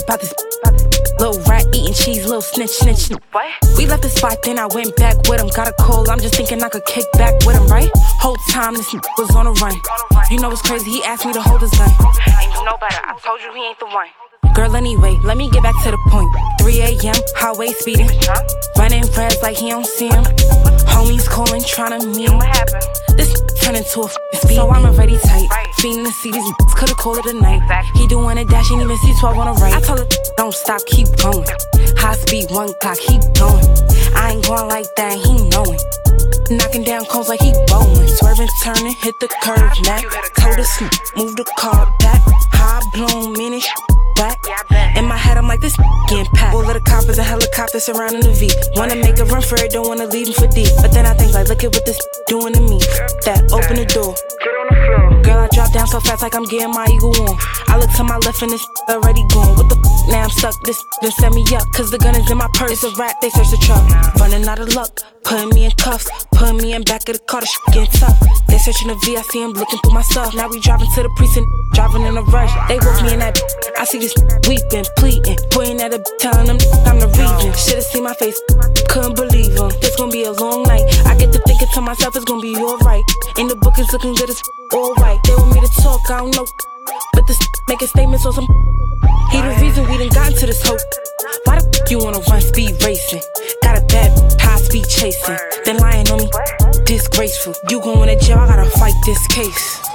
about this. Little rat eating cheese, little snitch. What? We left the spot, then I went back with him. Got a call, I'm just thinking I could kick back with him, right? Whole time this was on the run. You know what's crazy? He asked me to hold his gun. And you know better. I told you he ain't the one. Girl, anyway, let me get back to the point. 3 a.m., highway speeding. Running reds like he don't see him. Homies calling, tryna meet him. What happened? This turned into a speed. So I'm already tight. Feeding to see these could've called it a night. Exactly. He doing a dash, ain't even see 12 on the right. I told her, don't stop, keep going. High speed, 1 clock, keep going. I ain't going like that, he knowing. Knocking down cones like he bowling. Swerving, turning, hit the curve, now. Told her, move the car back. High blown, meaning back. In my head, I'm like, this getting packed. All of the coppers and helicopters surrounding the V. Wanna make a run for it, don't wanna leave him for deep. But then I think, like, look at what this doing to me. That, open the door. Get on the floor. Girl, I drop down so fast like I'm getting my eagle on. I look to my left and this already gone. What the now I'm stuck, this then set me up. Cause the gun is in my purse. It's a rat, they search the truck. Running out of luck, putting me in cuffs. Putting me in back of the car, the getting tough. They searching the V, I see him looking through my stuff. Now we driving to the precinct, driving in a rush. They woke me in that I see this weeping, pleading, pointing at a telling them I'm the reason. Should've seen my face, couldn't believe him. It's gonna be a long night. I get to thinking to myself, it's gonna be alright. In the book, it's looking good, it's alright. They want me to talk, I don't know. But this making statements on some. He the reason we done got into this hope. Why the you wanna run speed racing? Got a bad high speed chasing. Then lying on me, disgraceful. You going to jail, I gotta fight this case.